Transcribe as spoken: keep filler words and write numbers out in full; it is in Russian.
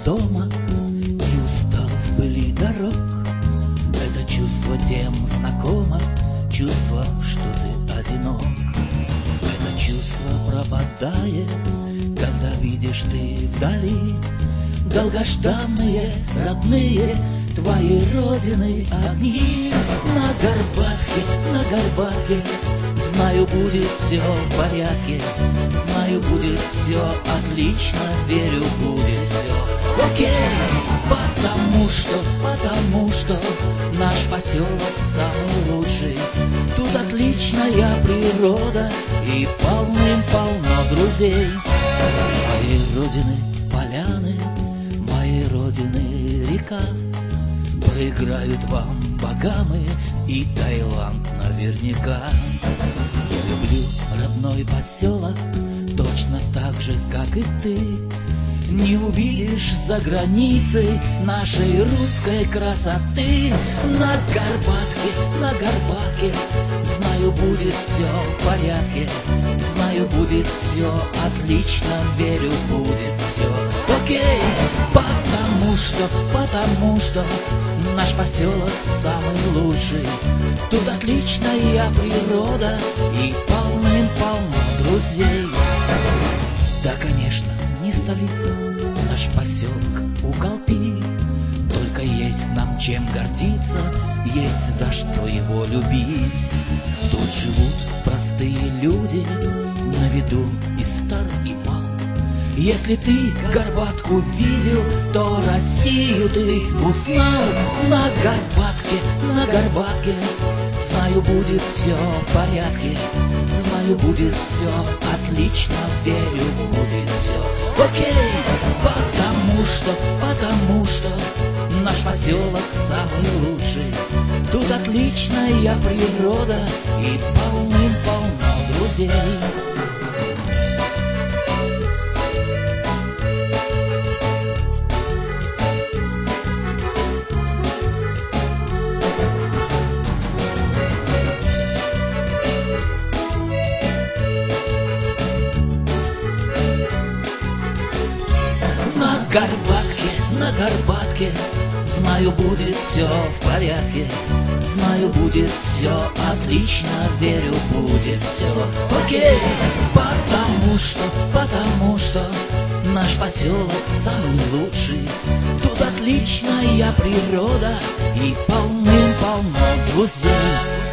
дома и устал в пыли дорог. Это чувство тем знакомо, чувство, что ты одинок. Это чувство пропадает, когда видишь ты вдали долгожданные, родные твои родины огни. На Горбатке, на Горбатке, знаю, будет все в порядке, знаю, будет все отлично, верю, будет все окей. Потому что, потому что наш поселок самый лучший. Тут отличная природа и полным-полно друзей. Моей родины поляны, моей родины река, проиграют вам богамы и Таиланд наверняка. Я люблю родной поселок точно так же, как и ты. Не увидишь за границей нашей русской красоты. На Горбатке, на Горбатке, знаю, будет все в порядке, знаю, будет все отлично, верю, будет все окей. Потому что, потому что наш поселок самый лучший. Тут отличная природа и полным-полно друзей. Да, конечно, не столица, наш поселок уголки. Только есть нам чем гордиться, есть за что его любить. Тут живут простые люди, на виду и стар, и мал. Если ты Горбатку видел, то Россию ты узнал. На Горбатке, на Горбатке, знаю, будет все в порядке, знаю, будет все отлично, верю, будет все окей. Потому что, потому что наш поселок самый лучший. Тут отличная природа и полным-полно друзей. На Горбатке, на Горбатке, знаю, будет все в порядке, знаю, будет все отлично, верю, будет все окей. Потому что, потому что наш поселок самый лучший. Тут отличная природа и полным-полно друзей.